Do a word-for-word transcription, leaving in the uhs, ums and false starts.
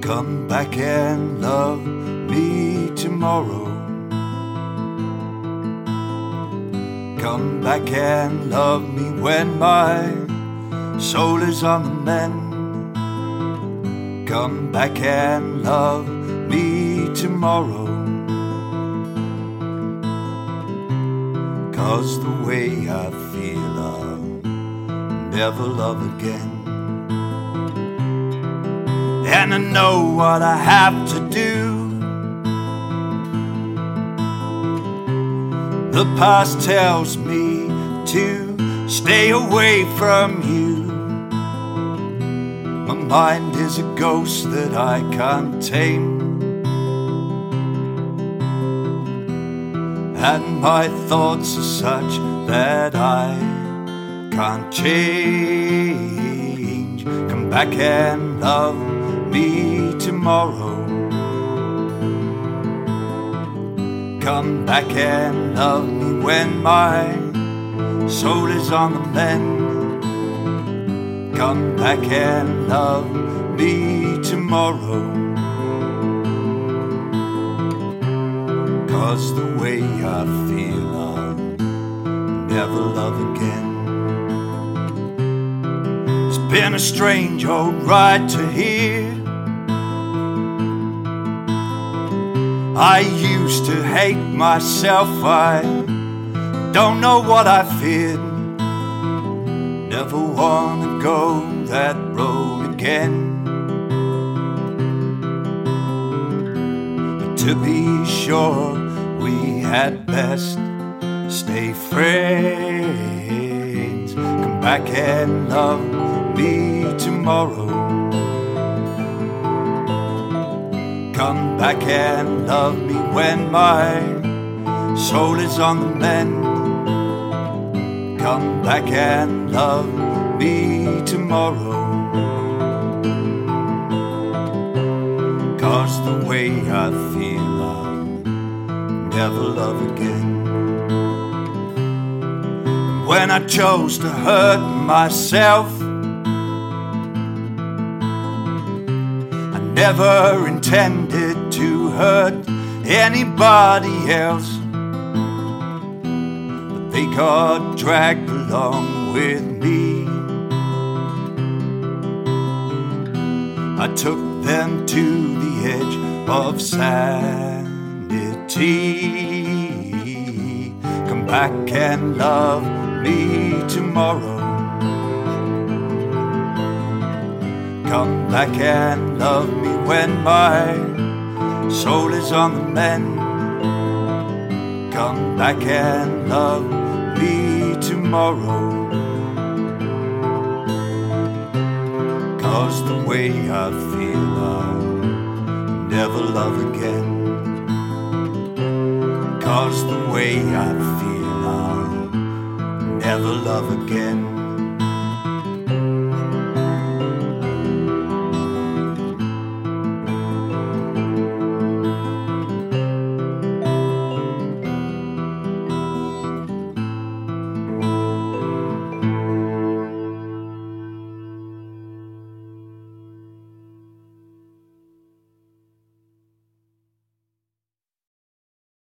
Come back and love me tomorrow. Come back and love me when my soul is on the mend. Come back and love me tomorrow. 'Cause the way I feel I'll never love again. And I know what I have to do. The past tells me to stay away from you. My mind is a ghost that I can't tame, and my thoughts are such that I can't change. Come back and love me tomorrow. Come back and love me when my soul is on the mend. Come back and love me tomorrow. 'Cause the way I feel I'll never love again. It's been a strange old ride to here. I used to hate myself, I don't know what I feared. Never wanna go that road again. But to be sure, we had best stay friends. Come back and love me tomorrow. Come back and love me when my soul is on the mend. Come back and love me tomorrow. 'Cause the way I feel I'll never love again. When I chose to hurt myself, never intended to hurt anybody else, but they got dragged along with me. I took them to the edge of sanity. Come back and love me tomorrow. Come back and love me when my soul is on the mend. Come back and love me tomorrow. 'Cause the way I feel I'll never love again. 'Cause the way I feel I'll never love again.